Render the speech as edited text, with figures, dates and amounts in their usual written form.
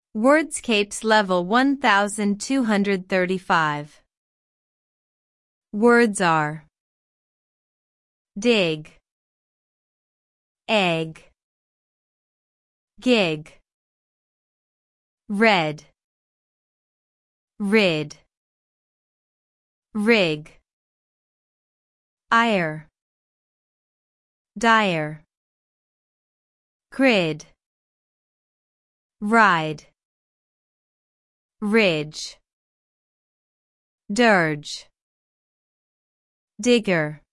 Wordscapes level 1235. Words are dig, egg, gig, red, rid, rig, ire, dire, grid, ride, ridge, dirge, digger,